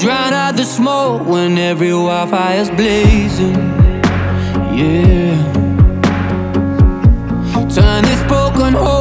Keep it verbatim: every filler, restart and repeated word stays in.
Drown out the smoke when every wildfire's blazing. Yeah. Turn this broken home